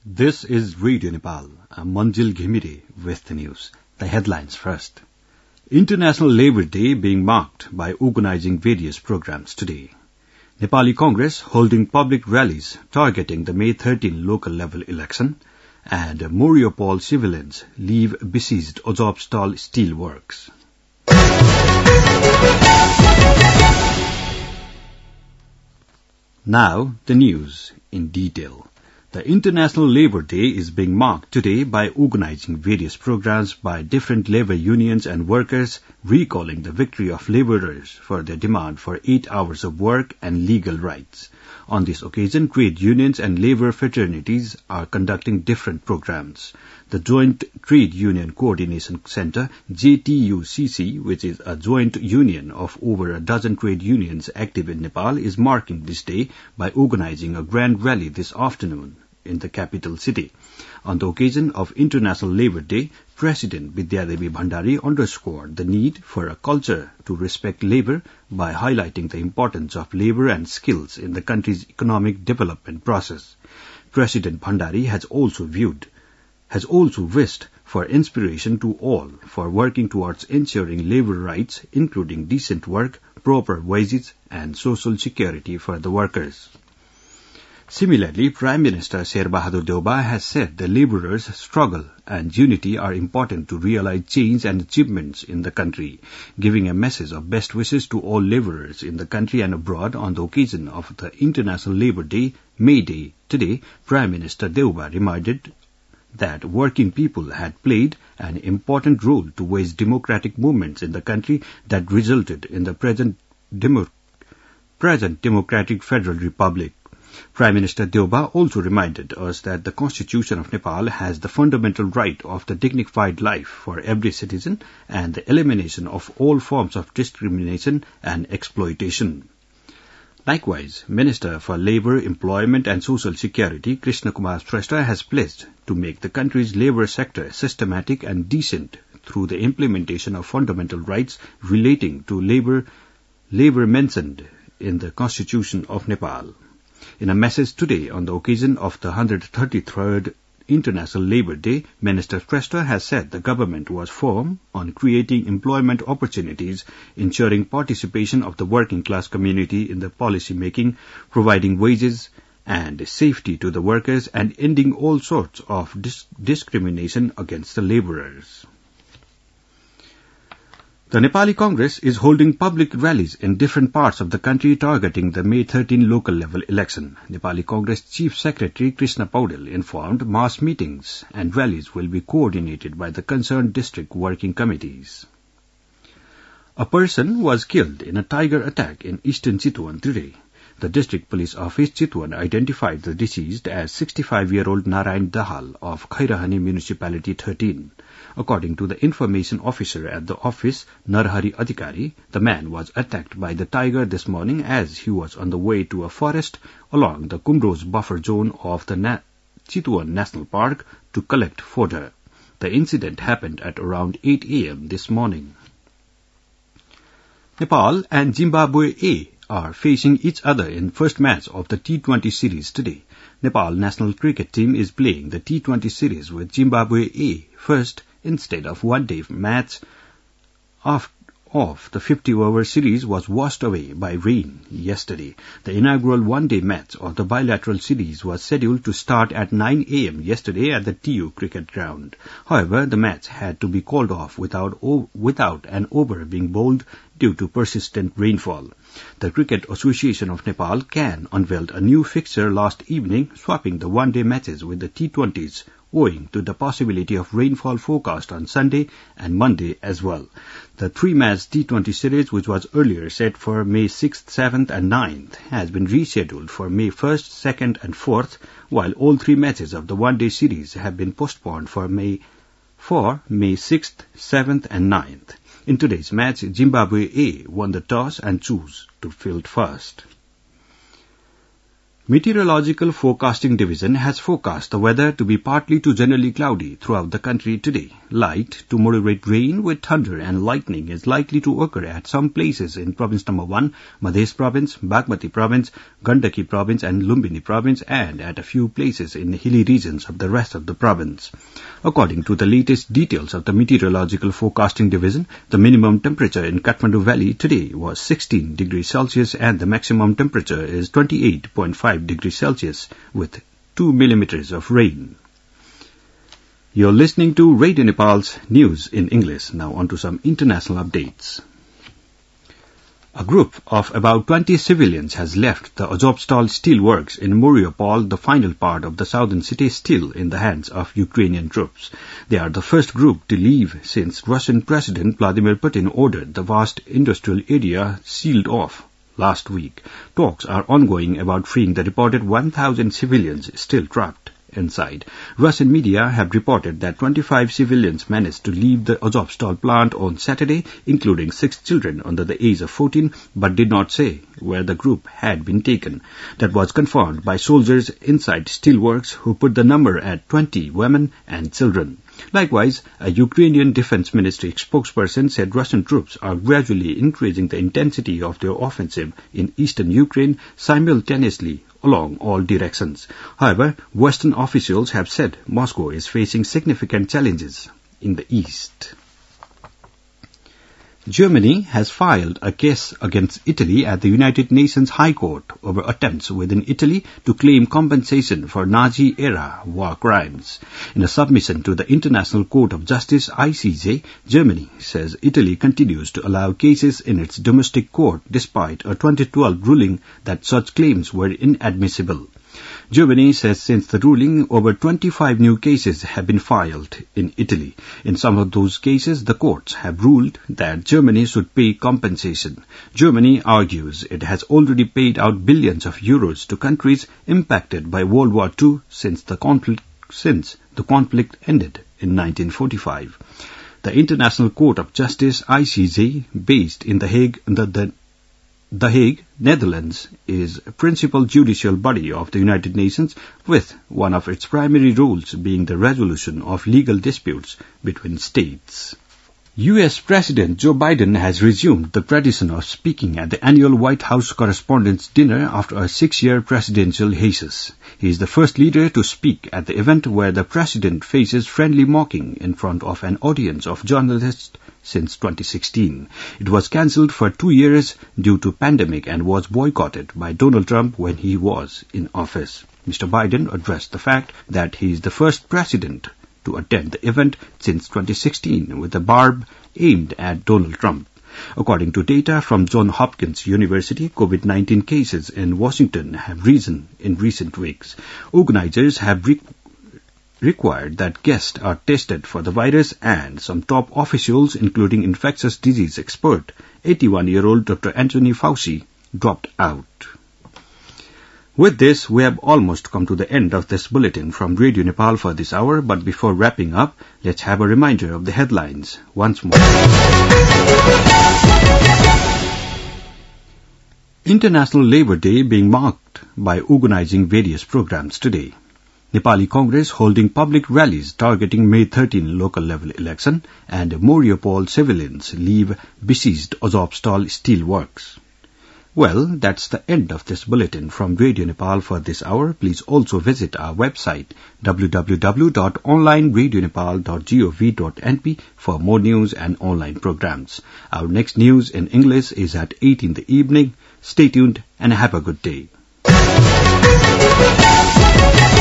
This is Radio Nepal. I'm Manjil Ghimire with the news. The headlines first. International Labour Day being marked by organizing various programs today. Nepali Congress holding public rallies targeting the May 13 local level election, and Mariupol civilians leave besieged Azovstal steel works. Now, the news in detail. The International Labour Day is being marked today by organizing various programs by different labour unions and workers, recalling the victory of labourers for their demand for 8 hours of work and legal rights. On this occasion, trade unions and labour fraternities are conducting different programs. The Joint Trade Union Coordination Centre, JTUCC, which is a joint union of over a dozen trade unions active in Nepal, is marking this day by organizing a grand rally this afternoon in the capital city. On the occasion of International Labour Day, President Vidyadevi Bhandari underscored the need for a culture to respect labour by highlighting the importance of labour and skills in the country's economic development process. President Bhandari has also wished for inspiration to all for working towards ensuring labour rights, including decent work, proper wages, and social security for the workers. Similarly, Prime Minister Sherbahadur Deuba has said the labourers' struggle and unity are important to realize change and achievements in the country, giving a message of best wishes to all labourers in the country and abroad on the occasion of the International Labour Day, May Day. Today, Prime Minister Deuba reminded that working people had played an important role to wage democratic movements in the country that resulted in the present democratic Federal Republic. Prime Minister Deuba also reminded us that the Constitution of Nepal has the fundamental right of the dignified life for every citizen and the elimination of all forms of discrimination and exploitation. Likewise, Minister for Labour, Employment and Social Security, Krishna Kumar Shrestha, has pledged to make the country's labour sector systematic and decent through the implementation of fundamental rights relating to labour mentioned in the Constitution of Nepal. In a message today on the occasion of the 133rd International Labour Day, Minister Shrestha has said the government was firm on creating employment opportunities, ensuring participation of the working class community in the policy making, providing wages and safety to the workers, and ending all sorts of discrimination against the labourers. The Nepali Congress is holding public rallies in different parts of the country targeting the May 13 local level election. Nepali Congress Chief Secretary Krishna Paudel informed mass meetings and rallies will be coordinated by the concerned district working committees. A person was killed in a tiger attack in eastern Chitwan today. The District Police Office Chitwan identified the deceased as 65-year-old Narayan Dahal of Khairahani Municipality 13. According to the information officer at the office, Narhari Adhikari, the man was attacked by the tiger this morning as he was on the way to a forest along the Kumros buffer zone of the Chitwan National Park to collect fodder. The incident happened at around 8 a.m. this morning. Nepal and Zimbabwe A are facing each other in first match of the T20 series today. Nepal national cricket team is playing the T20 series with Zimbabwe A first instead of one-day match of the 50-over series was washed away by rain yesterday. The inaugural one-day match of the bilateral series was scheduled to start at 9 a.m. yesterday at the TU cricket ground. However, the match had to be called off without an over being bowled due to persistent rainfall. The Cricket Association of Nepal CAN unveiled a new fixture last evening, swapping the one-day matches with the T20s, owing to the possibility of rainfall forecast on Sunday and Monday as well. The three-match T20 series, which was earlier set for May 6th, 7th and 9th, has been rescheduled for May 1st, 2nd and 4th, while all three matches of the one-day series have been postponed for May 6th, 7th and 9th. In today's match, Zimbabwe A won the toss and chose to field first. Meteorological Forecasting Division has forecast the weather to be partly to generally cloudy throughout the country today. Light to moderate rain with thunder and lightning is likely to occur at some places in Province Number 1, Madhya Province, Bagmati Province, Gandaki Province and Lumbini Province, and at a few places in the hilly regions of the rest of the province. According to the latest details of the Meteorological Forecasting Division, the minimum temperature in Kathmandu Valley today was 16 degrees Celsius and the maximum temperature is 28.5 degrees Celsius with 2 millimeters of rain. You're listening to Radio Nepal's news in English. Now on to some international updates. A group of about 20 civilians has left the Azovstal steelworks in Mariupol, the final part of the southern city, still in the hands of Ukrainian troops. They are the first group to leave since Russian President Vladimir Putin ordered the vast industrial area sealed off last week. Talks are ongoing about freeing the reported 1,000 civilians still trapped inside. Russian media have reported that 25 civilians managed to leave the Azovstal plant on Saturday, including 6 children under the age of 14, but did not say where the group had been taken. That was confirmed by soldiers inside steelworks who put the number at 20 women and children. Likewise, a Ukrainian Defense Ministry spokesperson said Russian troops are gradually increasing the intensity of their offensive in eastern Ukraine simultaneously along all directions. However, Western officials have said Moscow is facing significant challenges in the east. Germany has filed a case against Italy at the United Nations High Court over attempts within Italy to claim compensation for Nazi-era war crimes. In a submission to the International Court of Justice, ICJ, Germany says Italy continues to allow cases in its domestic court despite a 2012 ruling that such claims were inadmissible. Germany says since the ruling, over 25 new cases have been filed in Italy. In some of those cases, the courts have ruled that Germany should pay compensation. Germany argues it has already paid out billions of euros to countries impacted by World War II since the conflict ended in 1945. The International Court of Justice, ICJ, based in The Hague, The Hague, Netherlands, is a principal judicial body of the United Nations, with one of its primary roles being the resolution of legal disputes between states. U.S. President Joe Biden has resumed the tradition of speaking at the annual White House Correspondents' Dinner after a 6-year presidential hiatus. He is the first leader to speak at the event where the president faces friendly mocking in front of an audience of journalists since 2016. It was cancelled for 2 years due to pandemic and was boycotted by Donald Trump when he was in office. Mr. Biden addressed the fact that he is the first president to attend the event since 2016 with a barb aimed at Donald Trump. According to data from Johns Hopkins University, COVID-19 cases in Washington have risen in recent weeks. Organizers have required that guests are tested for the virus, and some top officials, including infectious disease expert 81-year-old Dr. Anthony Fauci, dropped out. With this, we have almost come to the end of this bulletin from Radio Nepal for this hour, but before wrapping up, let's have a reminder of the headlines once more. International Labour Day being marked by organizing various programs today. Nepali Congress holding public rallies targeting May 13 local level election, and Mariupol civilians leave besieged Azovstal steelworks. Well, that's the end of this bulletin from Radio Nepal for this hour. Please also visit our website www.onlineradionepal.gov.np for more news and online programs. Our next news in English is at 8 in the evening. Stay tuned and have a good day.